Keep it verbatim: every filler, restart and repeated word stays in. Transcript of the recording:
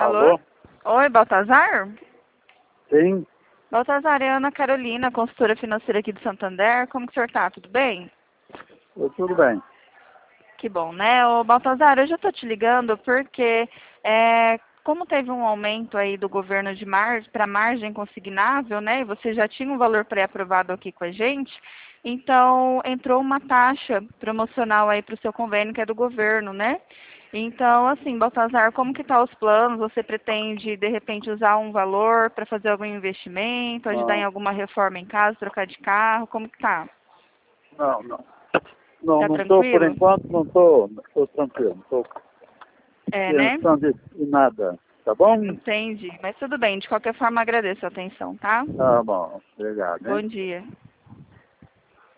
Alô? Alô? Oi, Baltazar? Sim, Baltazar, é Ana Carolina, consultora financeira aqui do Santander. Como que o senhor tá? Tudo bem? eu- tudo bem. Que bom, né? Ô, Baltazar, eu já tô te ligando porque, é, como teve um aumento aí do governo de mar para margem consignável, né? E você já tinha um valor pré-aprovado aqui com a gente, então entrou uma taxa promocional aí para o seu convênio, que é do governo, né? Então, assim, Baltazar, como que tá os planos? Você pretende, de repente, usar um valor para fazer algum investimento, ajudar em Não, alguma reforma em casa, trocar de carro? Como que tá? não, não. Não, Tá não estou, por tranquilo? enquanto, não estou, estou tranquilo, não estou É, né? pensando em nada, tá bom? Entendi. Mas tudo bem, de qualquer forma agradeço a atenção, tá? Tá bom, obrigado, Bom hein? dia.